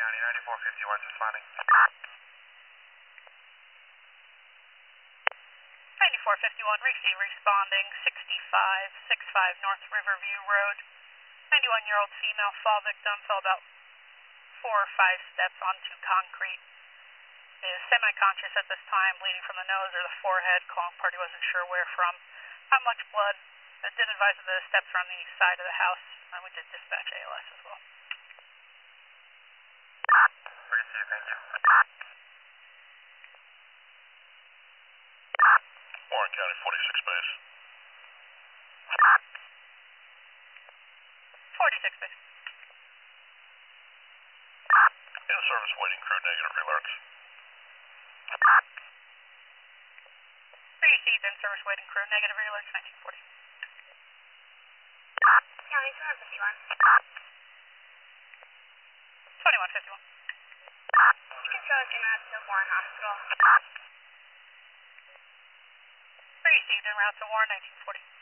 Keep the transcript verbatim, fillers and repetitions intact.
ninety, ninety-four fifty-one, responding. ninety-four fifty-one, receive responding, sixty-five sixty-five North Riverview Road. ninety-one-year-old female fall victim fell about four or five steps onto concrete. Is semi-conscious at this time, bleeding from the nose or the forehead. Calling party wasn't sure where from. How much blood? I did advise that the steps are on the side of the house. And we did dispatch A L S as well. Receive, thank you. Warren County, forty-six base. forty-six base. In-service waiting crew, negative alerts. Received in-service waiting crew, negative alerts, nineteen forty. County two fifty-one. twenty-one fifty-one. Control Jeanette to Warren Hospital. Received en route to Warren, nineteen forty.